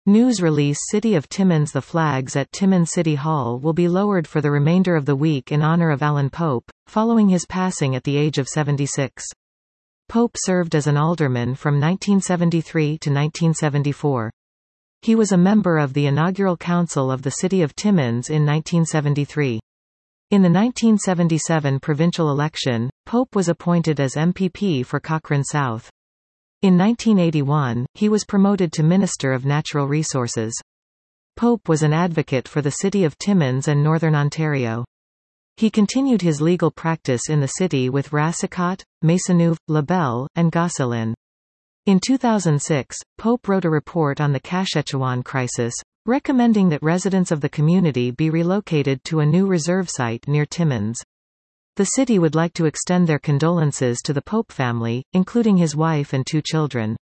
News release City of Timmins. The flags at Timmins City Hall will be lowered for the remainder of the week in honor of Allan Pope, following his passing at the age of 76. Pope served as an alderman from 1973 to 1974. He was a member of the inaugural council of the City of Timmins in 1973. In the 1977 provincial election, Pope was appointed as MPP for Cochrane South. In 1981, he was promoted to Minister of Natural Resources. Pope was an advocate for the City of Timmins and Northern Ontario. He continued his legal practice in the city with Racicot, Maisonneuve, Labelle, and Gosselin. In 2006, Pope wrote a report on the Kashechewan crisis, recommending that residents of the community be relocated to a new reserve site near Timmins. The city would like to extend their condolences to the Pope family, including his wife and 2 children.